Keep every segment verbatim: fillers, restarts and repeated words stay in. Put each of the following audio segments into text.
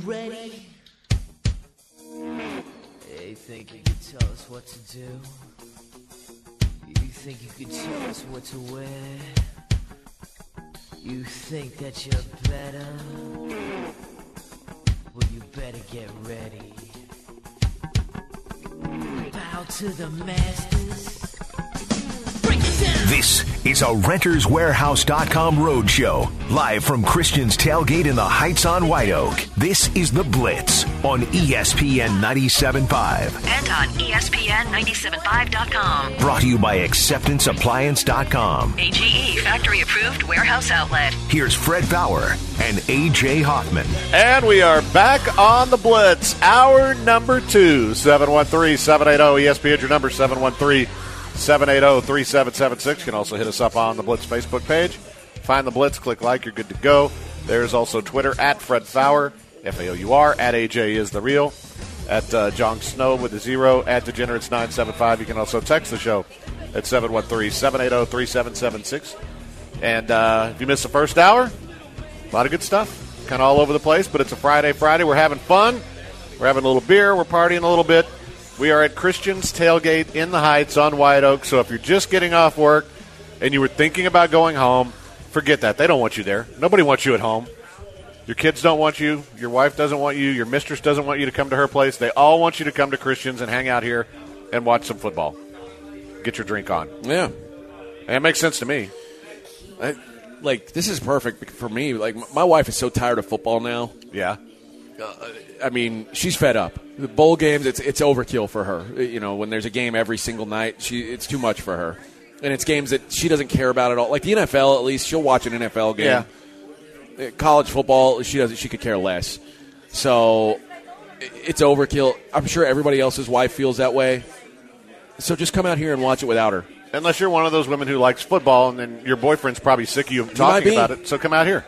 ready? You think you can tell us what to do? You think you can tell us what to wear? You think that you're better? Well, you better get ready. Bow to the masters. This is a Renters Warehouse dot com roadshow, live from Christian's Tailgate in the Heights on White Oak. This is The Blitz on E S P N ninety-seven point five. And on E S P N ninety-seven point five dot com. Brought to you by Acceptance Appliance dot com. A G E factory-approved warehouse outlet. Here's Fred Bauer and A J Hoffman. And we are back on The Blitz, hour number two. seven one three, seven eight zero, E S P N, your number, seven one three, seven eight zero, three seven seven six. You can also hit us up on the Blitz Facebook page. Find the Blitz, click like, you're good to go. There's also Twitter, at Fred Faour, F A O U R, at A J is the real, at uh, John Snow with a zero, at Degenerates nine seven five. You can also text the show at seven one three, seven eight zero, three seven seven six. And uh, if you missed the first hour, a lot of good stuff. Kind of all over the place, but it's a Friday Friday. We're having fun. We're having a little beer. We're partying a little bit. We are at Christian's Tailgate in the Heights on White Oak. So if you're just getting off work and you were thinking about going home, forget that. They don't want you there. Nobody wants you at home. Your kids don't want you. Your wife doesn't want you. Your mistress doesn't want you to come to her place. They all want you to come to Christian's and hang out here and watch some football. Get your drink on. Yeah. And it makes sense to me. I, like, this is perfect for me. Like, my wife is so tired of football now. Yeah. Uh, I mean, she's fed up. The bowl games, it's it's overkill for her. You know, when there's a game every single night, she it's too much for her. And it's games that she doesn't care about at all. Like the N F L, at least, she'll watch an N F L game. Yeah. College football, she doesn't. She could care less. So it's overkill. I'm sure everybody else's wife feels that way. So just come out here and watch it without her. Unless you're one of those women who likes football, and then your boyfriend's probably sick of you talking about it, so come out here.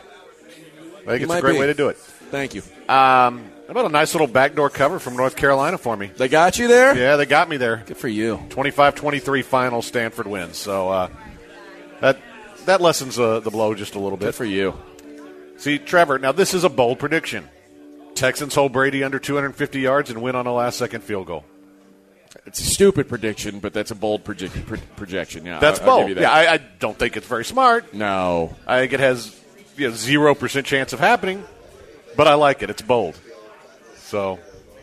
I think it's a great be. way to do it. Thank you. Um, how about a nice little backdoor cover from North Carolina for me? They got you there? Yeah, they got me there. Good for you. twenty-five twenty-three final, Stanford wins. So uh, that that lessens uh, the blow just a little bit. Good for you. See, Trevor, now this is a bold prediction. Texans hold Brady under two hundred fifty yards and win on a last-second field goal. It's a stupid prediction, but that's a bold proje- pro- projection. Yeah, That's I'll, bold. I'll give you that. Yeah, I, I don't think it's very smart. No. I think it has you know, zero percent chance of happening, but I like it. It's bold. So,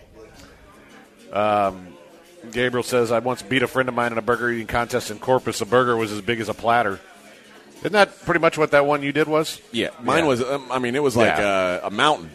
um, Gabriel says, I once beat a friend of mine in a burger eating contest in Corpus. A burger was as big as a platter. Isn't that pretty much what that one you did was? Yeah, mine yeah. was, um, I mean, it was like yeah. a, a mountain.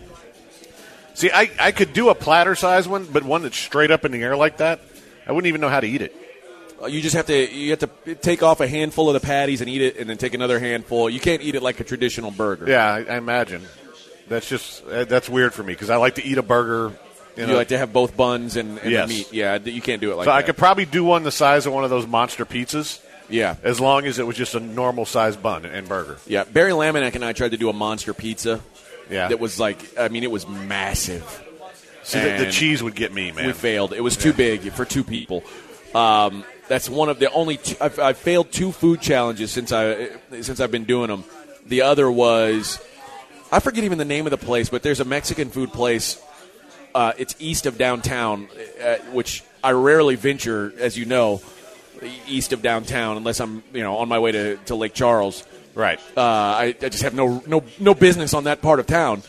See, I, I could do a platter-size one, but one that's straight up in the air like that, I wouldn't even know how to eat it. You just have to you have to take off a handful of the patties and eat it, and then take another handful. You can't eat it like a traditional burger. Yeah, I, I imagine. That's just uh, that's weird for me because I like to eat a burger. You, know. You like to have both buns and, and yes. the meat. Yeah, you can't do it like so that. So I could probably do one the size of one of those monster pizzas. Yeah. As long as it was just a normal size bun and burger. Yeah. Barry Laminack and I tried to do a monster pizza. Yeah. That was like, I mean, it was massive. See, the, the cheese would get me, man. We failed. It was too yeah. big for two people. Um, that's one of the only two, I've, I've failed two food challenges since I since I've been doing them. The other was, I forget even the name of the place, but there's a Mexican food place. Uh, it's east of downtown, uh, which I rarely venture, as you know, east of downtown unless I'm you know on my way to, to Lake Charles. Right. Uh, I, I just have no no no business on that part of town.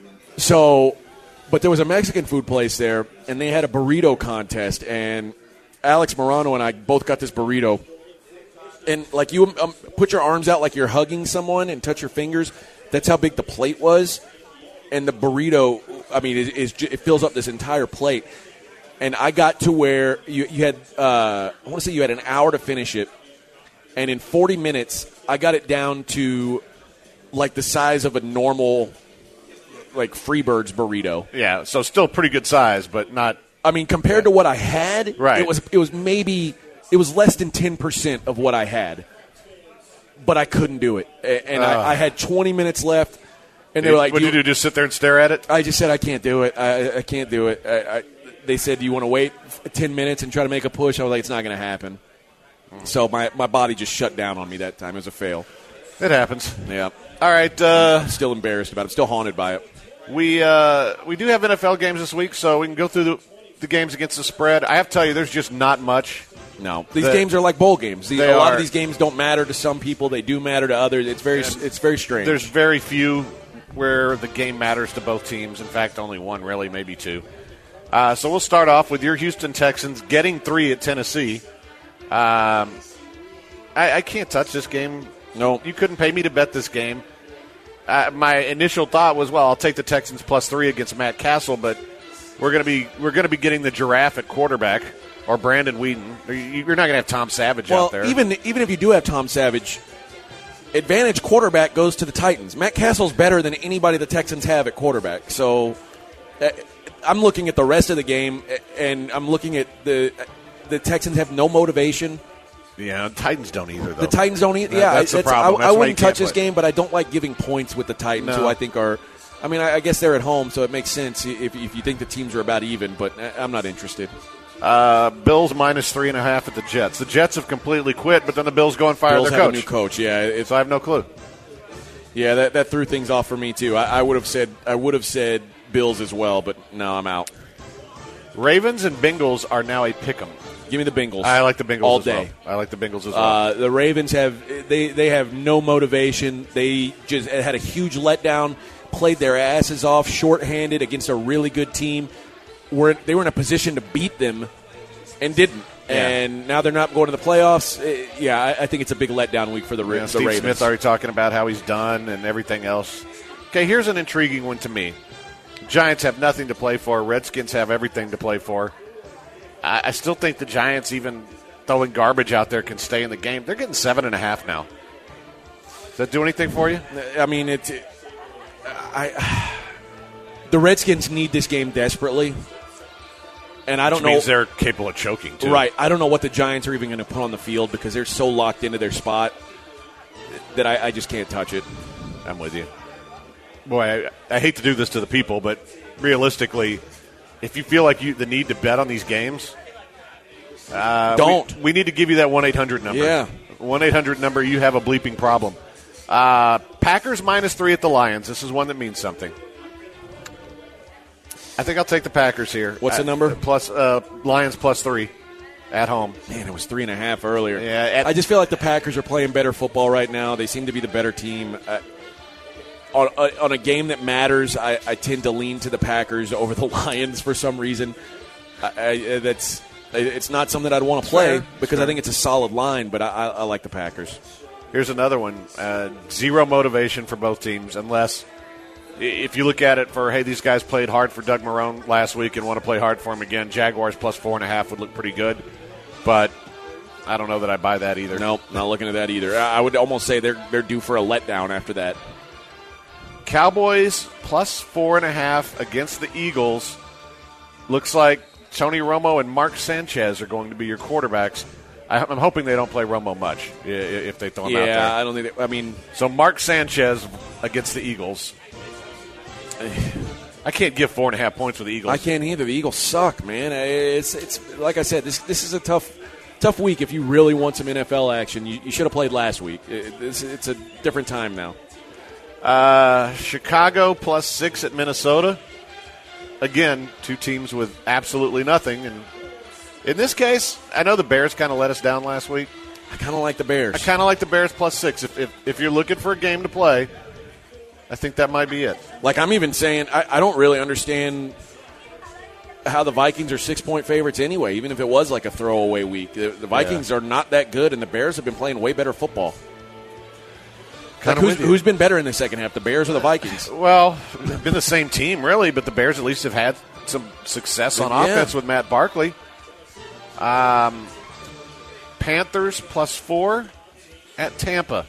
So, but there was a Mexican food place there, and they had a burrito contest, and Alex Morano and I both got this burrito. And, like, you um, put your arms out like you're hugging someone and touch your fingers. That's how big the plate was. And the burrito, I mean, is, is it fills up this entire plate. And I got to where you, you had, uh, I want to say you had an hour to finish it. And in forty minutes, I got it down to, like, the size of a normal, like, Freebirds burrito. Yeah, so still pretty good size, but not. I mean, compared to what I had, right. it was it was maybe it was less than ten percent of what I had, but I couldn't do it, and uh, I, I had twenty minutes left, and they were like, "What did you do? Just sit there and stare at it?" I just said, "I can't do it. I, I can't do it." I, I, they said, "Do you want to wait ten minutes and try to make a push?" I was like, "It's not going to happen." So my my body just shut down on me that time. It was a fail. It happens. Yeah. All right. Uh, I'm still embarrassed about it. I'm still haunted by it. We uh, we do have N F L games this week, so we can go through the, the games against the spread. I have to tell you, there's just not much. No, these the, games are like bowl games. These, they a lot are. of these games don't matter to some people. They do matter to others. It's very And it's very strange. There's very few where the game matters to both teams. In fact, only one, really, maybe two. Uh, so we'll start off with your Houston Texans getting three at Tennessee. Um, I, I can't touch this game. No, you couldn't pay me to bet this game. Uh, my initial thought was, well, I'll take the Texans plus three against Matt Castle, but we're going to be we're going to be getting the giraffe at quarterback or Brandon Whedon. You're not going to have Tom Savage well, out there. even even if you do have Tom Savage, advantage quarterback goes to the Titans. Matt Castle's better than anybody the Texans have at quarterback. So uh, I'm looking at the rest of the game, and I'm looking at the the Texans have no motivation. Yeah, Titans don't either, though. The Titans don't either. That, Yeah, that's the that's, problem. I, That's I why wouldn't you can't touch this play. game, but I don't like giving points with the Titans, No. who I think are. I mean, I, I guess they're at home, so it makes sense if, if you think the teams are about even. But I- I'm not interested. Uh, Bills minus three and a half at the Jets. The Jets have completely quit, but then the Bills go and fire Bills their have coach. a new coach. Yeah, it's, So I have no clue. yeah, that, that threw things off for me too. I, I would have said I would have said Bills as well, but no, I'm out. Ravens and Bengals are now a pick'em. Give me the Bengals. I like the Bengals all as day. well. I like the Bengals as well. Uh, the Ravens have they they have no motivation. They just had a huge letdown. Played their asses off, shorthanded against a really good team. Were they were in a position to beat them, and didn't. Yeah. And now they're not going to the playoffs. Uh, yeah, I, I think it's a big letdown week for the, Ra- Yeah, the Steve Ravens. Smith already talking about how he's done and everything else. Okay, here's an intriguing one to me. Giants have nothing to play for. Redskins have everything to play for. I, I still think the Giants, even throwing garbage out there, can stay in the game. They're getting seven and a half now. Does that do anything for you? I mean, it. I. The Redskins need this game desperately, and I don't Which know. means they're capable of choking, too. Right. I don't know what the Giants are even going to put on the field because they're so locked into their spot that I, I just can't touch it. I'm with you. Boy, I, I hate to do this to the people, but realistically, if you feel like you the need to bet on these games, uh, Don't. We, we need to give you that one eight hundred number. Yeah. one eight hundred number, you have a bleeping problem. Uh, Packers minus three at the Lions. This is one that means something. I think I'll take the Packers here. What's the At- number? Plus uh, Lions plus three at home. Man, it was three and a half earlier. Yeah, at- I just feel like the Packers are playing better football right now. They seem to be the better team. Uh, on, uh, on a game that matters, I, I tend to lean to the Packers over the Lions for some reason. I, I, that's it's not something I'd want to play Sure, because sure. I think it's a solid line, but I, I, I like the Packers. Here's another one. Uh, zero motivation for both teams unless – if you look at it for, hey, these guys played hard for Doug Marrone last week and want to play hard for him again, Jaguars plus four and a half would look pretty good. But I don't know that I buy that either. Nope, not looking at that either. I I would almost say they're they're due for a letdown after that. Cowboys plus four and a half against the Eagles. Looks like Tony Romo and Mark Sanchez are going to be your quarterbacks. I, I'm hoping they don't play Romo much i- if they throw him out there. Yeah, I don't think. They, I mean, So Mark Sanchez against the Eagles. I can't give four and a half points for the Eagles. I can't either. The Eagles suck, man. It's it's like I said. This this is a tough tough week if you really want some N F L action. You, you should have played last week. It, it's, it's a different time now. Uh, Chicago plus six at Minnesota. Again, two teams with absolutely nothing. And in this case, I know the Bears kind of let us down last week. I kind of like the Bears. I kind of like the Bears plus six. If, if if you're looking for a game to play, I think that might be it. Like I'm even saying, I, I don't really understand how the Vikings are six point favorites anyway. Even if it was like a throwaway week, the, the Vikings are not that good, and the Bears have been playing way better football. Like Kinda who's, with you. who's been better in the second half, the Bears or the Vikings? Well, they've been the same team, really, but the Bears at least have had some success on Yeah. offense with Matt Barkley. Um, Panthers plus four at Tampa.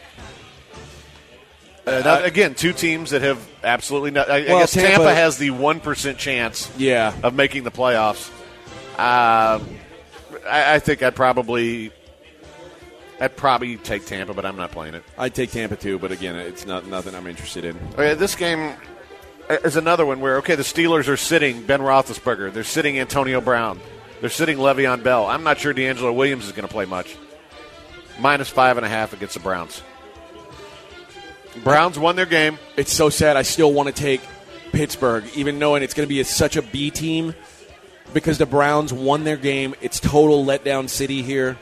Uh, now, again, two teams that have absolutely not. I, Well, I guess Tampa, Tampa- has the one percent chance Yeah. of making the playoffs. Um, I, I think I'd probably, I'd probably take Tampa, but I'm not playing it. I'd take Tampa too, but again, it's not nothing I'm interested in. Okay, this game is another one where, okay, the Steelers are sitting Ben Roethlisberger. They're sitting Antonio Brown. They're sitting Le'Veon Bell. I'm not sure D'Angelo Williams is going to play much. Minus five and a half against the Browns. Browns won their game. It's so sad. I still want to take Pittsburgh, even knowing it's going to be a, such a B team, because the Browns won their game. It's total letdown city here.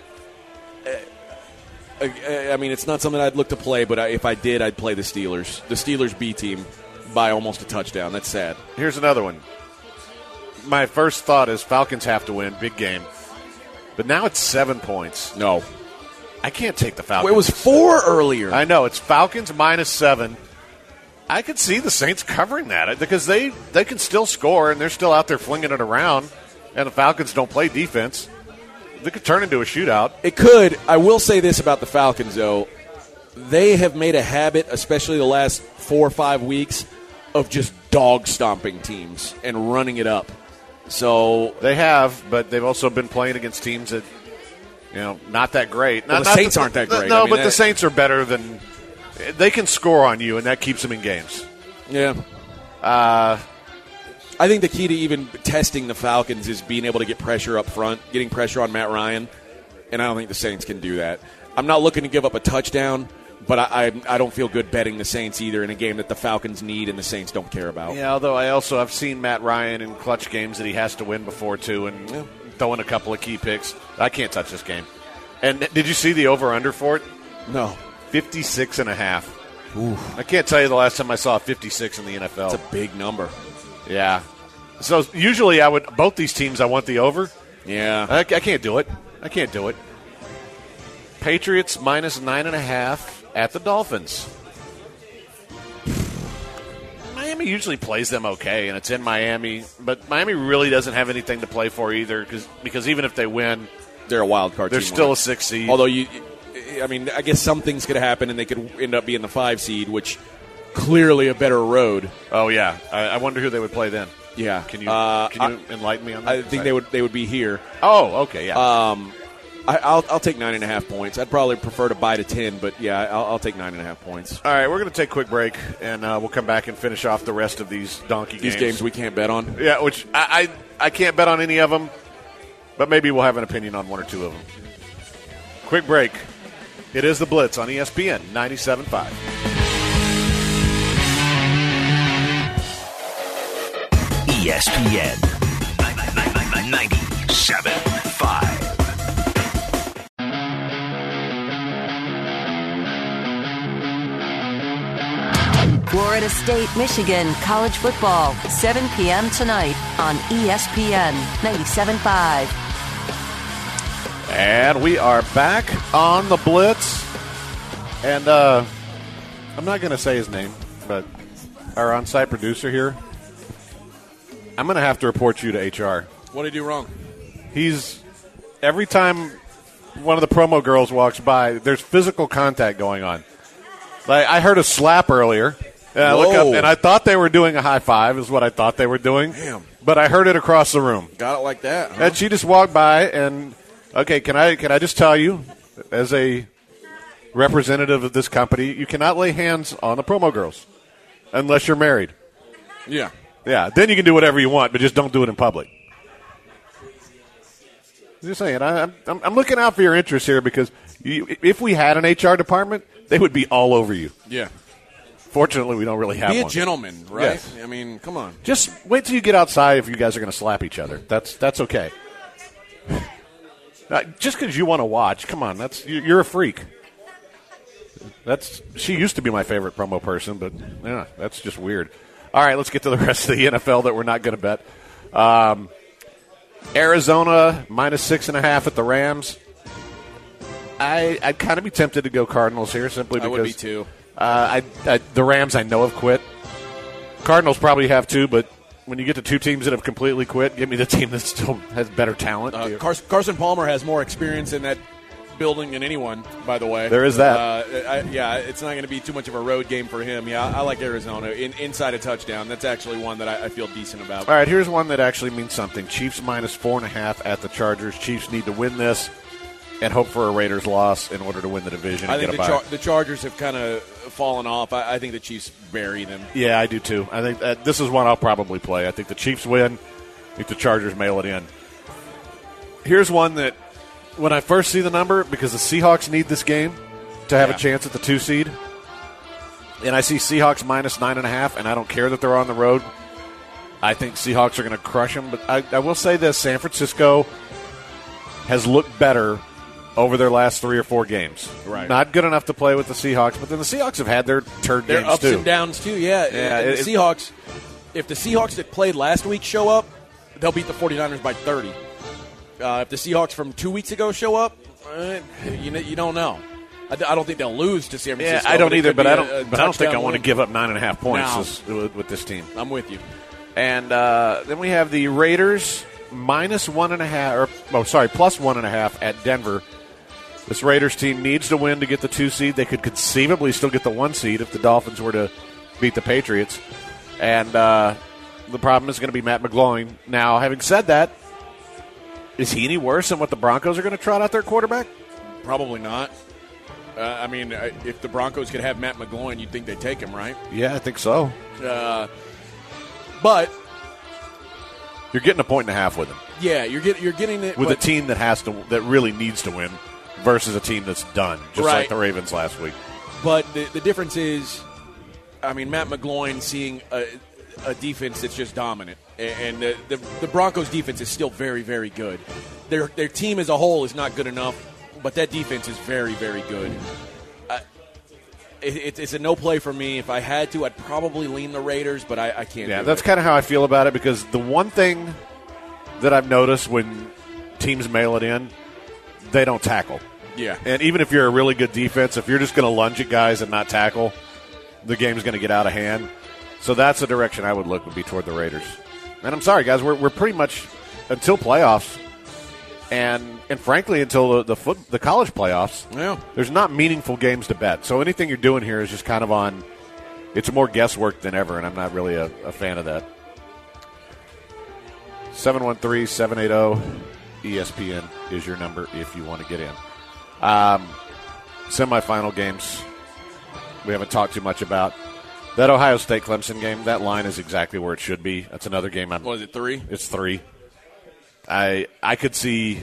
Uh, I mean, it's not something I'd look to play, but I, if I did, I'd play the Steelers. The Steelers B team by almost a touchdown. That's sad. Here's another one. My first thought is Falcons have to win, big game. But now it's seven points. No. I can't take the Falcons. Well, it was four earlier. I know. It's Falcons minus seven. I could see the Saints covering that because they, they can still score, and they're still out there flinging it around, and the Falcons don't play defense. They could turn into a shootout. It could. I will say this about the Falcons, though. They have made a habit, especially the last four or five weeks, of just dog-stomping teams and running it up. So they have, but they've also been playing against teams that, you know, not that great. Well, not, the not Saints the, aren't that great. No, I mean, but that, the Saints are better than – they can score on you, and that keeps them in games. Yeah. Uh, I think the key to even testing the Falcons is being able to get pressure up front, getting pressure on Matt Ryan, and I don't think the Saints can do that. I'm not looking to give up a touchdown, but I, I, I don't feel good betting the Saints either in a game that the Falcons need and the Saints don't care about. Yeah, although I also have seen Matt Ryan in clutch games that he has to win before, too, and yeah. throwing a couple of key picks. I can't touch this game. And did you see the over-under for it? No. fifty-six and a half. Ooh. I can't tell you the last time I saw fifty-six in the N F L. It's a big number. Yeah. So usually I would – both these teams I want the over. Yeah. I, I can't do it. I can't do it. Patriots minus nine and a half at the Dolphins. Miami usually plays them okay, and it's in Miami. But Miami really doesn't have anything to play for either because because even if they win, they're a wild card they're team. still winner. a six seed. Although, you, I mean, I guess some things could happen, and they could end up being the five seed, which clearly a better road. Oh, yeah. I, I wonder who they would play then. Yeah. Can you uh, can you I, enlighten me on that? I think they would they would be here. Oh, okay, yeah. Um, I, I'll I'll take nine and a half points. I'd probably prefer to buy to ten, but yeah, I'll, I'll take nine and a half points. All right, we're going to take a quick break, and uh, we'll come back and finish off the rest of these donkey these games. games we can't bet on. Yeah, which I, I I can't bet on any of them, but maybe we'll have an opinion on one or two of them. Quick break. It is the Blitz on E S P N ninety-seven point five. E S P N ninety-seven point five. Florida State, Michigan, college football, seven p.m. tonight on E S P N ninety-seven point five. And we are back on the Blitz. And uh, I'm not going to say his name, but our on-site producer here, I'm going to have to report you to H R. What did he do wrong? He's, every time one of the promo girls walks by, there's physical contact going on. Like, I heard a slap earlier. And I look up, and I thought they were doing a high five, is what I thought they were doing. Damn. But I heard it across the room. Got it like that, huh? And she just walked by, and, okay, can I can I just tell you, as a representative of this company, you cannot lay hands on the promo girls unless you're married. Yeah. Yeah, then you can do whatever you want, but just don't do it in public. Just saying, I, I'm, I'm looking out for your interests here because you, if we had an H R department, they would be all over you. Yeah. Fortunately, we don't really have Be one. a gentleman, right? Yes. I mean, come on. Just wait till you get outside if you guys are going to slap each other. That's that's okay. Now, just because you want to watch, come on, that's you- you're a freak. That's she used to be my favorite promo person, but yeah, that's just weird. All right, let's get to the rest of the N F L that we're not going to bet. Um, Arizona minus six and a half at the Rams. I I'd kind of be tempted to go Cardinals here simply because I would be too. Uh, I, I the Rams I know have quit. Cardinals probably have too, but when you get to two teams that have completely quit, give me the team that still has better talent. Uh, Car- Carson Palmer has more experience in that building than anyone, by the way. There is that. Uh, I, yeah, it's not going to be too much of a road game for him. Yeah, I, I like Arizona. In, inside a touchdown, that's actually one that I, I feel decent about. All right, here's one that actually means something. Chiefs minus four and a half at the Chargers. Chiefs need to win this and hope for a Raiders loss in order to win the division. I and think get the, a char- bye. the Chargers have kind of fallen off. I, I think the Chiefs bury them. Yeah, I do too. I think that this is one I'll probably play. I think the Chiefs win. I think the Chargers mail it in. Here's one that when I first see the number, because the Seahawks need this game to have Yeah. a chance at the two seed, And I see Seahawks minus nine and a half, and I don't care that they're on the road. I think Seahawks are going to crush them. But I, I will say this, San Francisco has looked better over their last three or four games. Right. Not good enough to play with the Seahawks, but then the Seahawks have had their turd Their games ups too. and downs, too, yeah. Yeah, And it- the Seahawks, if the Seahawks that played last week show up, they'll beat the 49ers by thirty. Uh, if the Seahawks from two weeks ago show up, eh, you, you don't know. I, I don't think they'll lose to San Yeah, Francisco. I don't it either, could but be I a- don't. a but I don't think I touchdown want to win. give up nine and a half points No. this- with, with this team. I'm with you. And uh, then we have the Raiders minus one and a half, or oh, sorry, plus one and a half at Denver. This Raiders team needs to win to get the two seed. They could conceivably still get the one seed if the Dolphins were to beat the Patriots. And uh, the problem is going to be Matt McGloin. Now, having said that, is he any worse than what the Broncos are going to trot out their quarterback? Probably not. Uh, I mean, uh, if the Broncos could have Matt McGloin, you'd think they'd take him, right? Yeah, I think so. Uh, but You're getting a point and a half with him. yeah, you're getting you're getting it With but, a team that has to, that really needs to win, versus a team that's done, just like Right. the Ravens last week. But the, the difference is, I mean, Matt McGloin seeing a, a defense that's just dominant, and the, the the Broncos' defense is still very, very good. Their their team as a whole is not good enough, but that defense is very, very good. Uh, it, it, it's a no play for me. If I had to, I'd probably lean the Raiders, but I, I can't. Yeah, do that's it. kind of how I feel about it, because the one thing that I've noticed when teams mail it in, they don't tackle. Yeah. And even if you're a really good defense, if you're just going to lunge at guys and not tackle, the game's going to get out of hand. So that's the direction I would look, would be toward the Raiders. And I'm sorry, guys, we're we're pretty much until playoffs, and and frankly until the the, foot, the college playoffs. Yeah. There's not meaningful games to bet. So anything you're doing here is just kind of on. It's more guesswork than ever, and I'm not really a, a fan of that. seven one three, seven eight zero, E S P N is your number if you want to get in. Um, semifinal games we haven't talked too much about. That Ohio State-Clemson game, that line is exactly where it should be. That's another game. I'm, What is it, three? It's three. I I could see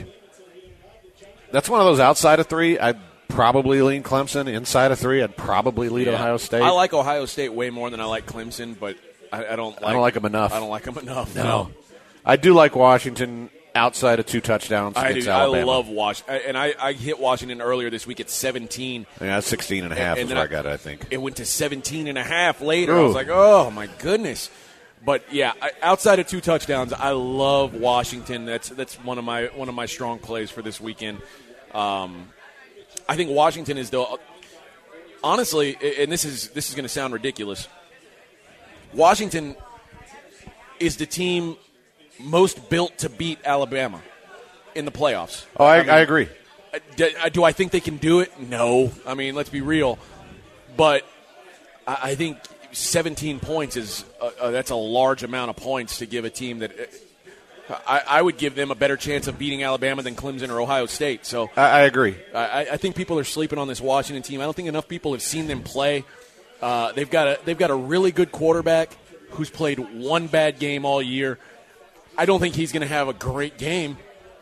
– that's one of those outside of three. I'd probably lean Clemson. Inside of three, I'd probably lead Yeah. Ohio State. I like Ohio State way more than I like Clemson, but I, I don't. Like, I don't like them enough. I don't like them enough. No. I do like Washington outside of two touchdowns I against do. I Alabama. love Washington, and I, I hit Washington earlier this week at seventeen. Yeah, that's sixteen and a half And is then where I I- got it, I think. It went to seventeen and a half later. I Ooh. was like, oh my goodness. But yeah, I, outside of two touchdowns, I love Washington. That's that's one of my one of my strong plays for this weekend. Um, I think Washington is the honestly, and this is this is going to sound ridiculous. Washington is the team most built to beat Alabama in the playoffs. Oh, I, mean, I agree. do, do I think they can do it? No. I mean, let's be real. But I, I think seventeen points is uh, uh, that's a large amount of points to give a team that uh, I, I would give them a better chance of beating Alabama than Clemson or Ohio State. So I, I agree. I, I think people are sleeping on this Washington team. I don't think enough people have seen them play. Uh, they've got a they've got a really good quarterback who's played one bad game all year. I don't think he's going to have a great game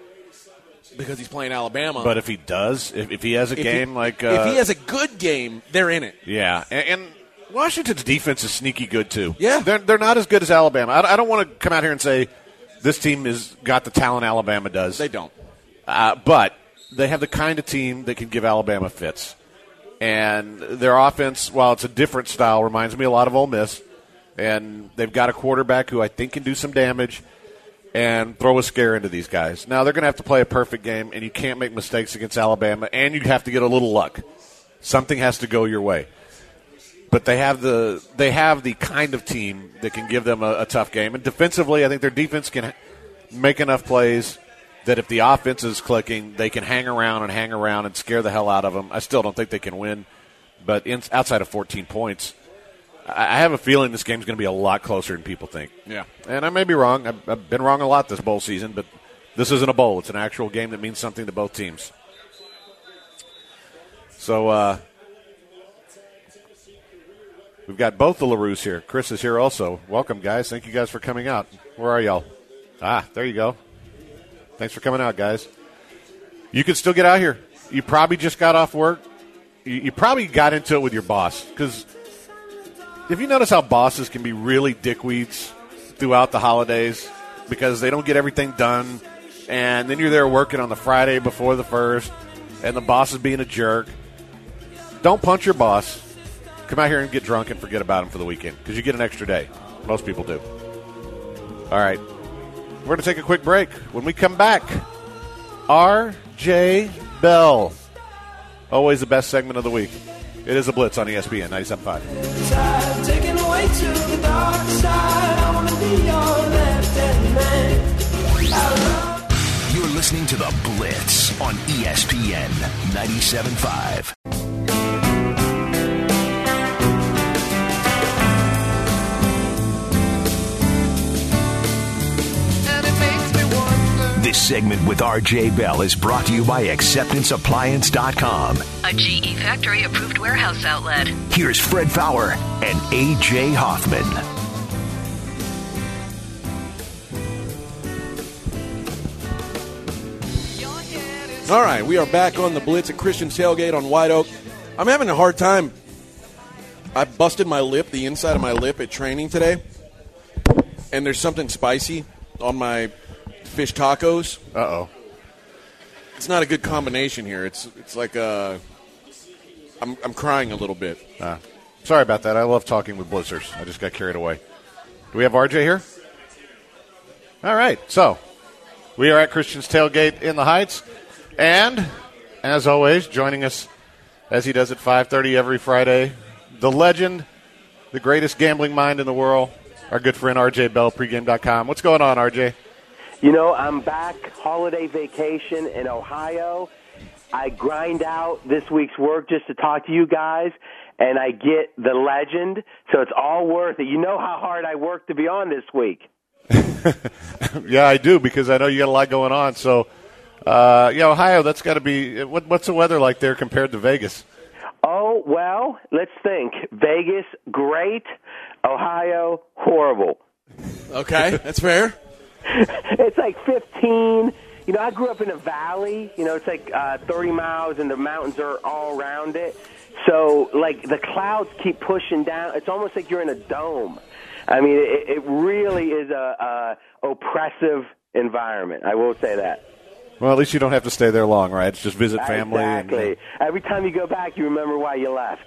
because he's playing Alabama. But if he does, if, if he has a If game he, like. Uh, if he has a good game, they're in it. Yeah. And, and Washington's defense is sneaky good, too. Yeah. They're, they're not as good as Alabama. I, I don't want to come out here and say this team has got the talent Alabama does. They don't. Uh, but they have the kind of team that can give Alabama fits. And their offense, while it's a different style, reminds me a lot of Ole Miss. And they've got a quarterback who I think can do some damage and throw a scare into these guys. Now, they're going to have to play a perfect game, and you can't make mistakes against Alabama, and you have to get a little luck. Something has to go your way. But they have the they have the kind of team that can give them a, a tough game. And defensively, I think their defense can make enough plays that if the offense is clicking, they can hang around and hang around and scare the hell out of them. I still don't think they can win, but in, outside of fourteen points, I have a feeling this game's going to be a lot closer than people think. Yeah. And I may be wrong. I've, I've been wrong a lot this bowl season, but this isn't a bowl. It's an actual game that means something to both teams. So uh, we've got both the LaRues here. Chris is here also. Welcome, guys. Thank you guys for coming out. Where are y'all? Ah, there you go. Thanks for coming out, guys. You can still get out here. You probably just got off work. You, you probably got into it with your boss because If you notice how bosses can be really dickweeds throughout the holidays because they don't get everything done, and then you're there working on the Friday before the first, and the boss is being a jerk, don't punch your boss. Come out here and get drunk and forget about him for the weekend because you get an extra day. Most people do. All right. We're going to take a quick break. When we come back, R J Bell. Always the best segment of the week. It is a Blitz on E S P N ninety-seven point five. Taken away to the dark side. I want to be your left-hand man. You're listening to The Blitz on E S P N ninety-seven point five. This segment with R J Bell is brought to you by acceptance appliance dot com. A G E factory approved warehouse outlet. Here's Fred Fowler and A J Hoffman. All right, we are back on the Blitz at Christian's Tailgate on White Oak. I'm having a hard time. I busted my lip, the inside of my lip at training today, and there's something spicy on my fish tacos. Uh-oh. It's not a good combination here. It's it's like uh, I'm I'm crying a little bit. Uh, sorry about that. I love talking with Blitzers. I just got carried away. Do we have R J here? All right. So we are at Christian's Tailgate in the Heights. And, as always, joining us, as he does at five thirty every Friday, the legend, the greatest gambling mind in the world, our good friend R J Bell, pregame dot com. What's going on, R J? You know, I'm back holiday vacation in Ohio. I grind out this week's work just to talk to you guys, and I get the legend, so it's all worth it. You know how hard I worked to be on this week. Yeah, I do, because I know you got a lot going on. So, uh, yeah, Ohio, that's got to be what, – what's the weather like there compared to Vegas? Oh, well, let's think. Vegas, great. Ohio, horrible. Okay, that's fair. It's like fifteen. You know, I grew up in a valley. You know, it's like uh, thirty miles, and the mountains are all around it. So, like, the clouds keep pushing down. It's almost like you're in a dome. I mean, it, it really is a, a oppressive environment. I will say that. Well, at least you don't have to stay there long, right? It's just visit family. Exactly. And, uh... Every time you go back, you remember why you left.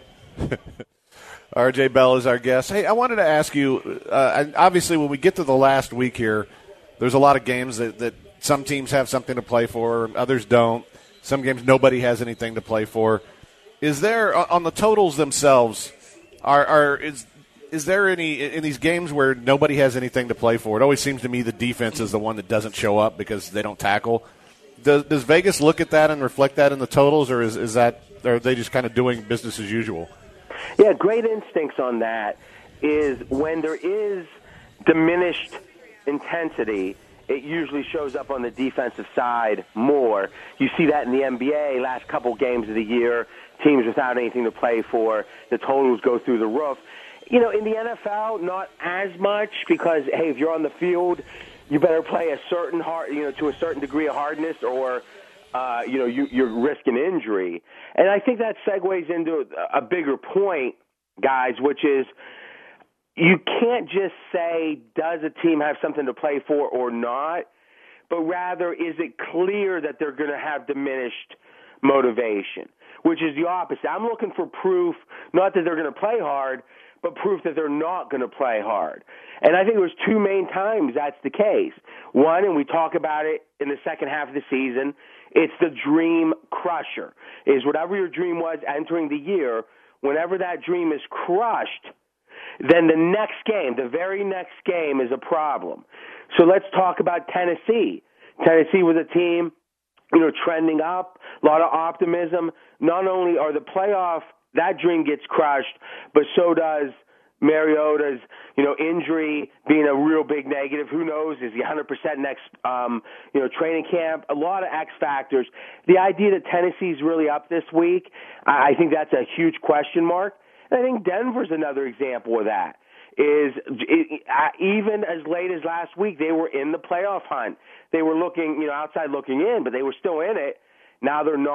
R J Bell is our guest. Hey, I wanted to ask you, uh, obviously when we get to the last week here, there's a lot of games that, that some teams have something to play for, others don't. Some games nobody has anything to play for. Is there, on the totals themselves, are, are is is there any, in these games where nobody has anything to play for, it always seems to me the defense is the one that doesn't show up because they don't tackle. Does, does Vegas look at that and reflect that in the totals, or is, is that, are they just kind of doing business as usual? Yeah, great instincts on that is when there is diminished intensity, it usually shows up on the defensive side more. You see that in the N B A, last couple games of the year, teams without anything to play for, the totals go through the roof. You know, in the N F L, not as much because, hey, if you're on the field, you better play a certain hard, you know, to a certain degree of hardness, or uh, you know, you, you're risking injury. And I think that segues into a bigger point, guys, which is you can't just say, does a team have something to play for or not, but rather, is it clear that they're going to have diminished motivation, which is the opposite. I'm looking for proof, not that they're going to play hard, but proof that they're not going to play hard. And I think it was two main times that's the case. One, and we talk about it in the second half of the season, it's the dream crusher, is whatever your dream was entering the year, whenever that dream is crushed, then the next game, the very next game, is a problem. So let's talk about Tennessee. Tennessee was a team, you know, trending up, a lot of optimism. Not only are the playoff, that dream gets crushed, but so does Mariota's, you know, injury being a real big negative. Who knows? Is he one hundred percent next, um, you know, training camp? A lot of X factors. The idea that Tennessee's really up this week, I think that's a huge question mark. And I think Denver's another example of that. Is it, even as late as last week, they were in the playoff hunt. They were looking, you know, outside looking in, but they were still in it. Now they're not.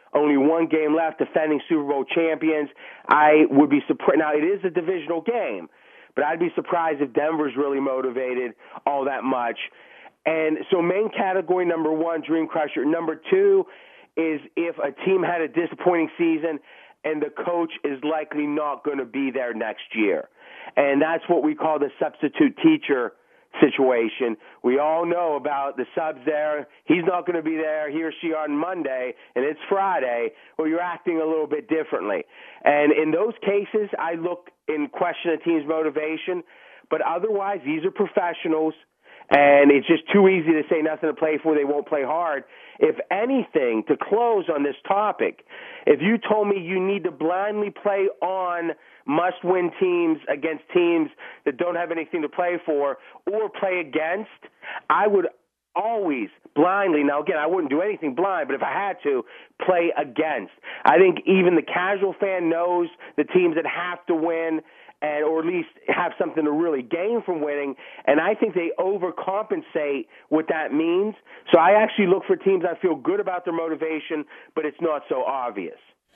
only one game left, defending Super Bowl champions. I would be surprised. Now, it is a divisional game, but I'd be surprised if Denver's really motivated all that much. And so main category number one, Dream Crusher. Number two is if a team had a disappointing season and the coach is likely not going to be there next year. And that's what we call the substitute teacher situation. We all know about the subs there. He's not going to be there, he or she, on Monday, and it's Friday. Well, you're acting a little bit differently. And in those cases, I look and question a team's motivation. But otherwise, these are professionals, and it's just too easy to say nothing to play for, they won't play hard. If anything, to close on this topic, if you told me you need to blindly play on must-win teams against teams that don't have anything to play for or play against, I would always blindly, now again, I wouldn't do anything blind, but if I had to, play against. I think even the casual fan knows the teams that have to win, and or at least have something to really gain from winning, and I think they overcompensate what that means. So I actually look for teams I feel good about their motivation, but it's not so obvious.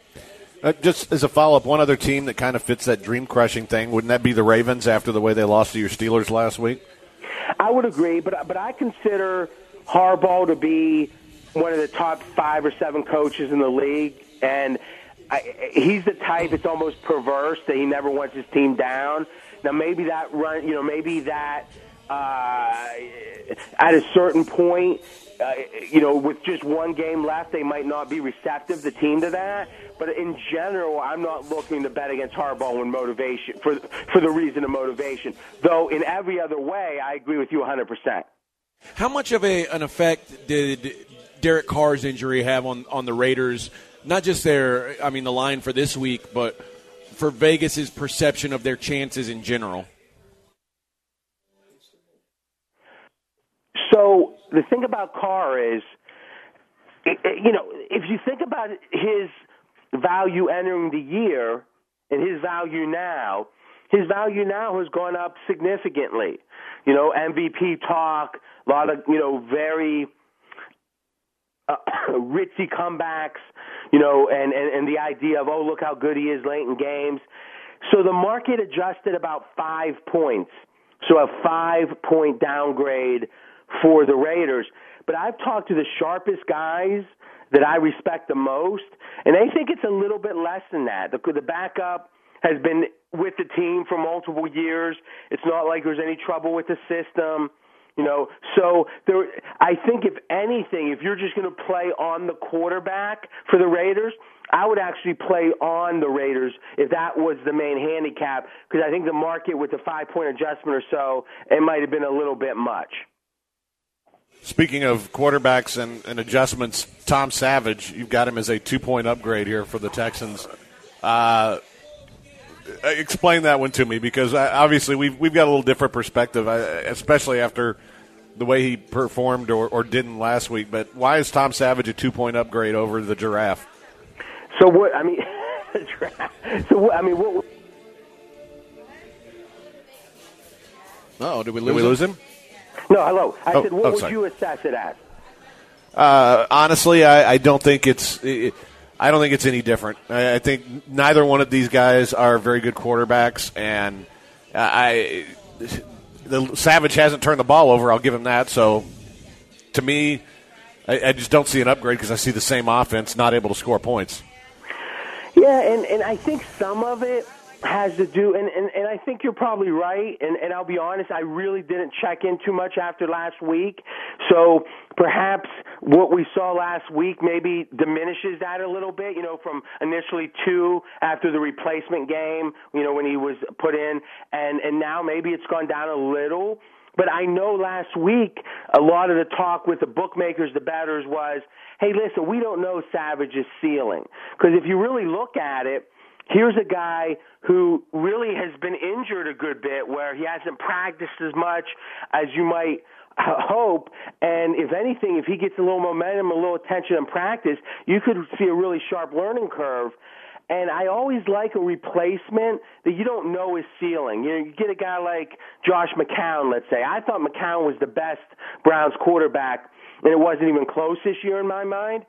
Uh, just as a follow-up, one other team that kind of fits that dream-crushing thing, wouldn't that be the Ravens after the way they lost to your Steelers last week? I would agree, but but I consider Harbaugh to be one of the top five or seven coaches in the league, and I, he's the type, it's almost perverse that he never wants his team down. Now, maybe that run, you know, maybe that uh, at a certain point, uh, you know, with just one game left, they might not be receptive, the team, to that. But in general, I'm not looking to bet against Harbaugh in motivation for for the reason of motivation. Though in every other way, I agree with you one hundred percent. How much of a an effect did Derek Carr's injury have on, on the Raiders? Not just their, I mean, the line for this week, but for Vegas's perception of their chances in general. So the thing about Carr is, you know, if you think about his value entering the year and his value now, his value now has gone up significantly. You know, M V P talk, a lot of, you know, very uh, ritzy comebacks, you know, and, and, and the idea of, oh, look how good he is late in games. So the market adjusted about five points. So a five-point downgrade for the Raiders. But I've talked to the sharpest guys that I respect the most, and they think it's a little bit less than that. The, the backup has been with the team for multiple years. It's not like there's any trouble with the system. You know, so there, I think if anything, if you're just going to play on the quarterback for the Raiders, I would actually play on the Raiders if that was the main handicap, because I think the market with the five-point adjustment or so, it might have been a little bit much. Speaking of quarterbacks and, and adjustments, Tom Savage, you've got him as a two-point upgrade here for the Texans. Uh, explain that one to me, because obviously we've we've got a little different perspective, especially after the way he performed or, or didn't last week. But why is Tom Savage a two-point upgrade over the Giraffe? So what? I mean, so what, I mean, what? Oh, did we lose? Did we him? lose him? No, hello. I oh, said, what oh, would sorry. you assess it as? Uh, honestly, I, I don't think it's. It, I don't think it's any different. I, I think neither one of these guys are very good quarterbacks, and I. The Savage hasn't turned the ball over. I'll give him that. So, to me, I, I just don't see an upgrade because I see the same offense not able to score points. Yeah, and, and I think some of it has to do, and, and, and I think you're probably right, and, and I'll be honest, I really didn't check in too much after last week, so perhaps what we saw last week maybe diminishes that a little bit, you know, from initially two after the replacement game, you know, when he was put in, and, and now maybe it's gone down a little. But I know last week a lot of the talk with the bookmakers, the bettors, was, hey, listen, we don't know Savage's ceiling. Because if you really look at it, here's a guy who really has been injured a good bit, where he hasn't practiced as much as you might hope. And if anything, if he gets a little momentum, a little attention in practice, you could see a really sharp learning curve. And I always like a replacement that you don't know his ceiling. You know, you get a guy like Josh McCown, let's say. I thought McCown was the best Browns quarterback, and it wasn't even close this year in my mind.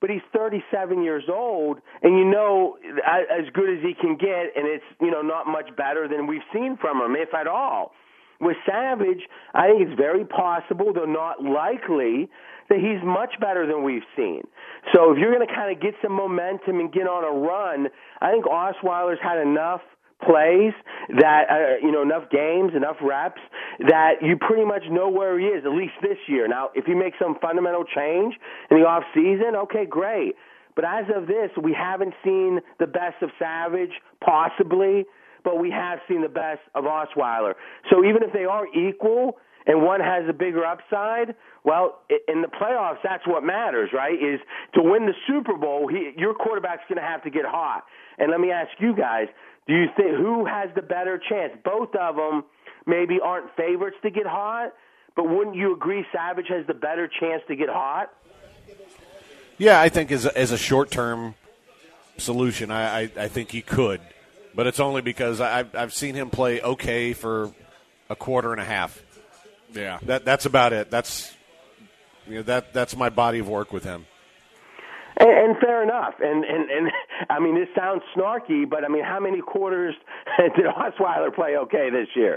but he's thirty-seven years old, and you know as good as he can get, and it's you know not much better than we've seen from him, if at all. With Savage, I think it's very possible, though not likely, that he's much better than we've seen. So if you're going to kind of get some momentum and get on a run, I think Osweiler's had enough plays that uh, you know enough games, enough reps that you pretty much know where he is, at least this year. Now, if he makes some fundamental change in the off season, okay, great. But as of this, we haven't seen the best of Savage, possibly, but we have seen the best of Osweiler. So even if they are equal and one has a bigger upside, well, in the playoffs, that's what matters, right, is to win the Super Bowl, he, your quarterback's going to have to get hot. And let me ask you guys, do you think who has the better chance? Both of them maybe aren't favorites to get hot, but wouldn't you agree Savage has the better chance to get hot? Yeah, I think as a, as a short-term solution, I, I, I think he could. But it's only because I've, I've seen him play okay for a quarter and a half. Yeah. That That's about it. That's you know, that that's my body of work with him. And, and fair enough. And, and, and, I mean, this sounds snarky, but, I mean, how many quarters did Osweiler play okay this year?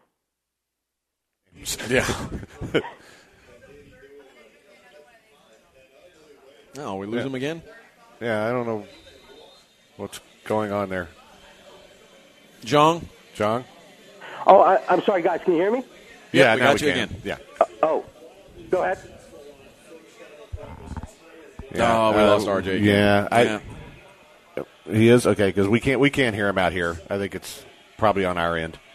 Yeah. No, we lose yeah. him again? Yeah, I don't know what's going on there. Jong? Jong? Oh, I, I'm sorry, guys. Can you hear me? Yeah, we now got we you can. again. Yeah. Uh, oh, go ahead. Yeah. Oh, we uh, lost R J again. Yeah, I, yeah. He is okay because we can't we can't hear him out here. I think it's probably on our end.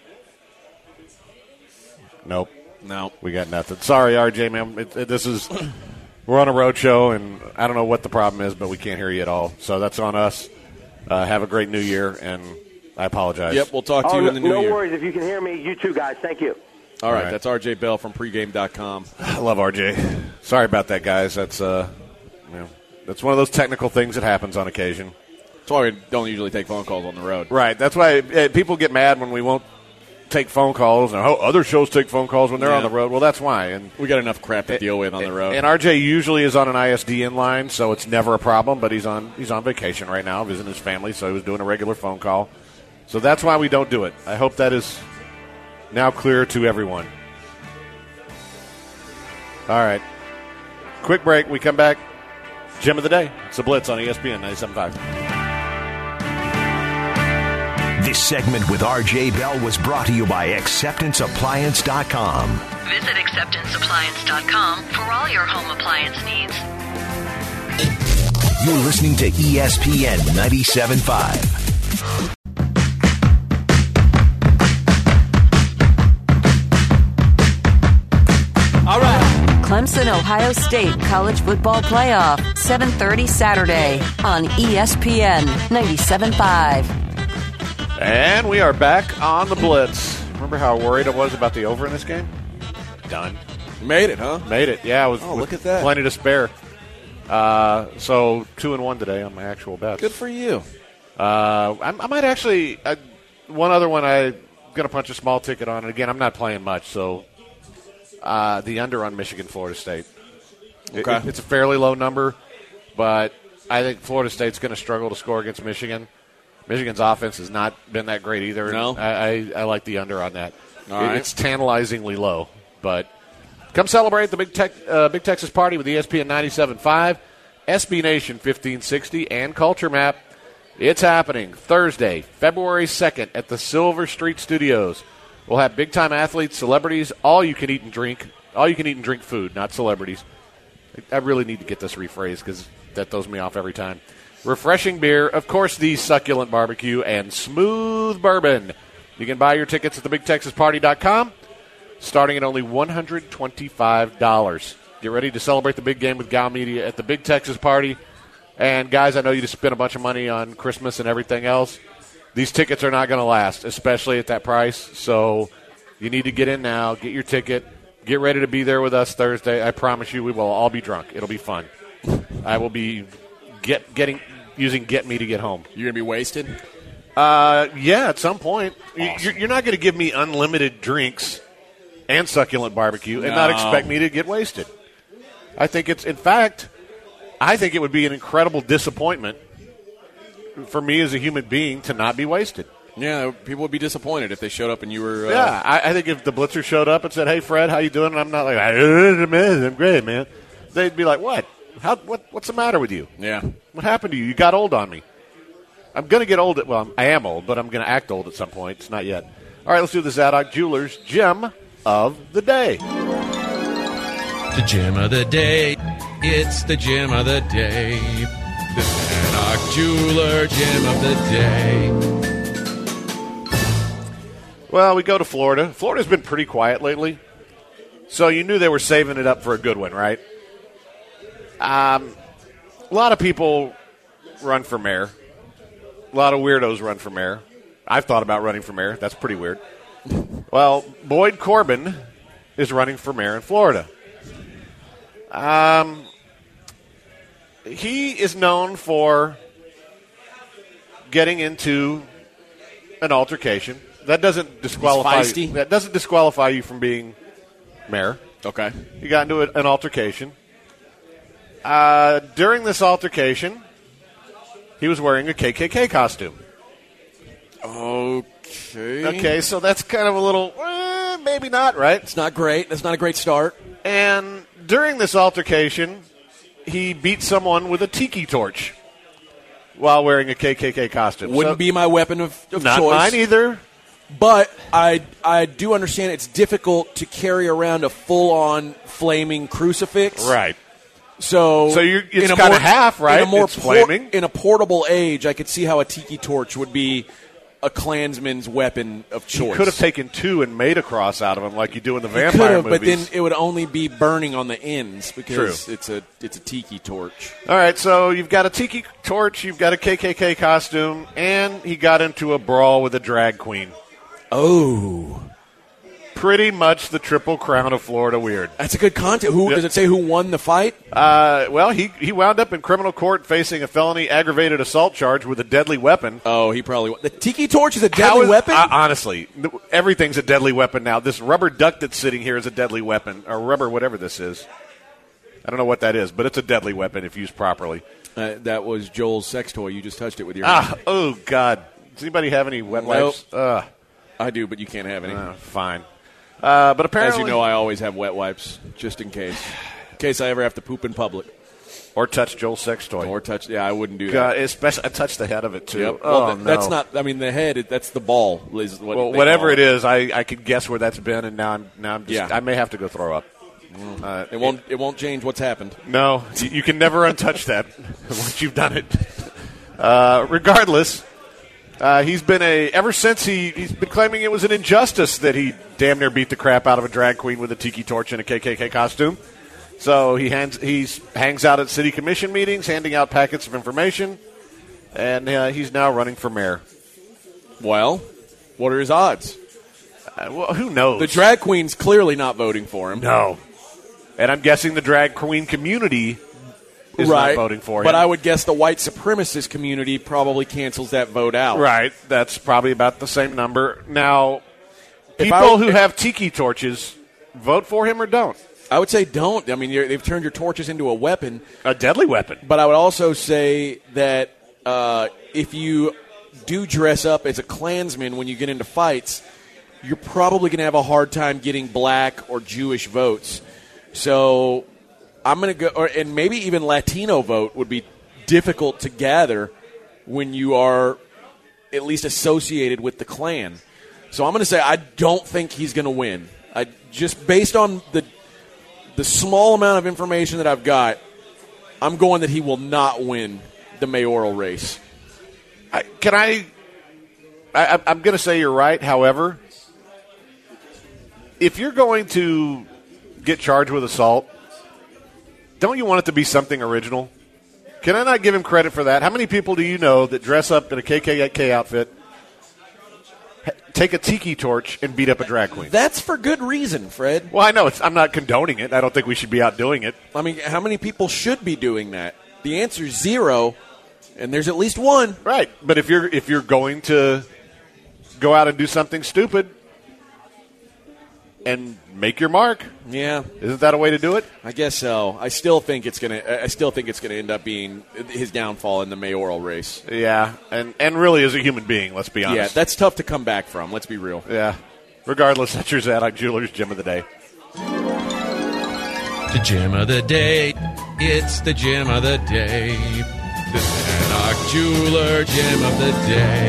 Nope. No, we got nothing. Sorry, R J, man. It, it, this is we're on a road show, and I don't know what the problem is, but we can't hear you at all. So that's on us. Uh, have a great New Year, and I apologize. Yep, we'll talk to oh, you in the New no Year. No worries. If you can hear me, you too, guys. Thank you. All, all right, right, that's R J Bell from pregame dot com. I love R J. Sorry about that, guys. That's uh, you know, that's one of those technical things that happens on occasion. That's why we don't usually take phone calls on the road. Right. That's why uh, people get mad when we won't take phone calls. And oh, other shows take phone calls when they're yeah. on the road. Well, that's why. And we got enough crap to deal with on the road. And R J usually is on an I S D N line, so it's never a problem. But he's on he's on vacation right now, visiting his family, so he was doing a regular phone call. So that's why we don't do it. I hope that is now clear to everyone. All right. Quick break. We come back. Gem of the day. It's the Blitz on E S P N ninety-seven point five. This segment with R J Bell was brought to you by acceptance appliance dot com. Visit acceptance appliance dot com for all your home appliance needs. You're listening to E S P N ninety-seven point five. All right. Clemson, Ohio State College Football Playoff, seven thirty Saturday on E S P N ninety-seven point five. And we are back on the Blitz. Remember how worried I was about the over in this game? Done. Made it, huh? Made it. Yeah, I was. Oh, look at that. Plenty to spare. Uh, so two and one today on my actual bets. Good for you. Uh, I, I might actually. I, one other one I'm going to punch a small ticket on, and again, I'm not playing much, so. Uh, the under on Michigan, Florida State. Okay. It, it's a fairly low number, but I think Florida State's going to struggle to score against Michigan. Michigan's offense has not been that great either. No. I, I, I like the under on that. All it, right. It's tantalizingly low, but come celebrate the Big, Tech, uh, Big Texas Party with E S P N ninety-seven point five, S B Nation fifteen sixty, and Culture Map. It's happening Thursday, February second at the Silver Street Studios. We'll have big-time athletes, celebrities, all you can eat and drink. All you can eat and drink food, not celebrities. I really need to get this rephrased because that throws me off every time. Refreshing beer, of course, the succulent barbecue, and smooth bourbon. You can buy your tickets at the big texas party dot com, starting at only one hundred twenty-five dollars. Get ready to celebrate the big game with Gal Media at the Big Texas Party. And, guys, I know you just spent a bunch of money on Christmas and everything else. These tickets are not going to last, especially at that price. So you need to get in now, get your ticket, get ready to be there with us Thursday. I promise you we will all be drunk. It'll be fun. I will be get getting using Get Me to get home. You're going to be wasted? Uh, yeah, at some point. Awesome. You're, you're not going to give me unlimited drinks and succulent barbecue and No. not expect me to get wasted. I think it's, in fact, I think it would be an incredible disappointment for me as a human being to not be wasted. Yeah, people would be disappointed if they showed up and you were. Uh, yeah, I, I think if the Blitzer showed up and said, "Hey, Fred, how you doing?" and I'm not like, "I'm great, man," they'd be like, "What? How? What? What's the matter with you? Yeah, what happened to you? You got old on me." I'm going to get old. At, well, I am old, but I'm going to act old at some point. It's not yet. All right, let's do the Zadok Jewelers Gem of the Day. The gem of the day. It's the gem of the day. The Zadok Jeweler Gem of the Day. Well, we go to Florida. Florida's been pretty quiet lately, so you knew they were saving it up for a good one, right? Um, a lot of people run for mayor. A lot of weirdos run for mayor. I've thought about running for mayor. That's pretty weird. Well, Boyd Corbin is running for mayor in Florida. Um, he is known for getting into an altercation. That doesn't disqualify you. That doesn't disqualify you from being mayor. Okay. He got into an altercation. Uh, during this altercation, he was wearing a K K K costume. Okay. Okay, so that's kind of a little, eh, maybe not, right? It's not great. That's not a great start. And during this altercation, he beat someone with a tiki torch while wearing a K K K costume. Wouldn't so, be my weapon of, of not choice. Not mine either. But I, I do understand it's difficult to carry around a full-on flaming crucifix. Right. So, so you're, it's kind of half, right? In a more it's flaming. Por- in a portable age, I could see how a tiki torch would be a Klansman's weapon of choice. You could have taken two and made a cross out of them like you do in the you vampire movies. But then movies. it would only be burning on the ends because True. it's a it's a tiki torch. All right, so you've got a tiki torch, you've got a K K K costume, and he got into a brawl with a drag queen. Oh. Pretty much the triple crown of Florida weird. That's a good content. Who Yep. does it say who won the fight? Uh, well, he he wound up in criminal court facing a felony aggravated assault charge with a deadly weapon. Oh, he probably won. The tiki torch is a How deadly is- weapon? uh, honestly, th- everything's a deadly weapon now. This rubber duck that's sitting here is a deadly weapon, or rubber whatever this is. I don't know what that is, but it's a deadly weapon if used properly. Uh, that was Joel's sex toy. You just touched it with your Ah, hand. oh, God. Does anybody have any wet Nope. wipes? Ugh. I do, but you can't have any. Uh, fine. Uh, but apparently, As you know, I always have wet wipes, just in case. In case I ever have to poop in public. or touch Joel's sex toy. Or touch, yeah, I wouldn't do God, that. especially, I touched the head of it, too. Yep. Oh, Well, th- no. That's not, I mean, the head, it, that's the ball. Is what Well, they whatever call it is, I, I could guess where that's been, and now I'm now I'm just, Yeah. I may have to go throw up. Uh, It won't, it won't change what's happened. No, you, you can never untouch that once you've done it. Uh, regardless, uh, he's been a ever since he he's been claiming it was an injustice that he damn near beat the crap out of a drag queen with a tiki torch and a K K K costume. So he hands he's hangs out at city commission meetings, handing out packets of information, and uh, he's now running for mayor. Well, what are his odds? Uh, well, who knows? The drag queen's clearly not voting for him. No. And I'm guessing the drag queen community is right. not voting for him. But I would guess the white supremacist community probably cancels that vote out. Right. That's probably about the same number. Now, If people I- who if- have tiki torches, vote for him or don't. I would say don't. I mean, you're, they've turned your torches into a weapon. A deadly weapon. But I would also say that uh, if you do dress up as a Klansman when you get into fights, you're probably going to have a hard time getting black or Jewish votes. So I'm going to go, or, and maybe even Latino vote would be difficult to gather when you are at least associated with the Klan. So I'm going to say I don't think he's going to win. I just based on the the small amount of information that I've got, I'm going that he will not win the mayoral race. I, can I, I I'm going to say you're right. However, if you're going to get charged with assault, don't you want it to be something original? Can I not give him credit for that? How many people do you know that dress up in a K K K outfit, take a tiki torch, and beat up a drag queen? That's for good reason, Fred. Well, I know. It's, I'm not condoning it. I don't think we should be out doing it. I mean, how many people should be doing that? The answer is zero, and there's at least one. Right. But if you're if you're going to go out and do something stupid, and make your mark. Yeah, isn't that a way to do it? I guess so. I still think it's gonna. I still think it's gonna end up being his downfall in the mayoral race. Yeah, and and really as a human being, let's be honest. Yeah, that's tough to come back from. Let's be real. Yeah. Regardless, that's your Zadok Jewelers Gym of the Day. The gym of the day. It's the gym of the day. The Zadok Jeweler Gym of the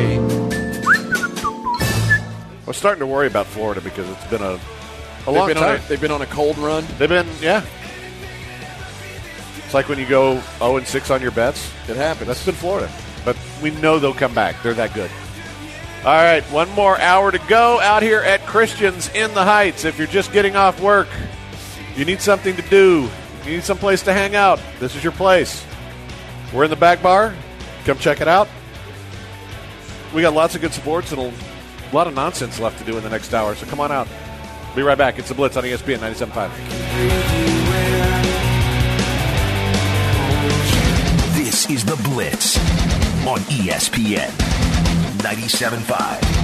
Day. We're starting to worry about Florida because it's been a, a they've long been time. On a, they've been on a cold run. They've been, yeah. It's like when you go oh and six on your bets. It happens. That's been Florida. But we know they'll come back. They're that good. All right, one more hour to go out here at Christians in the Heights. If you're just getting off work, you need something to do, you need some place to hang out, this is your place. We're in the back bar. Come check it out. We got lots of good sports and a lot of nonsense left to do in the next hour, so come on out. Be right back. It's The Blitz on E S P N ninety-seven point five. This is The Blitz on E S P N ninety-seven point five.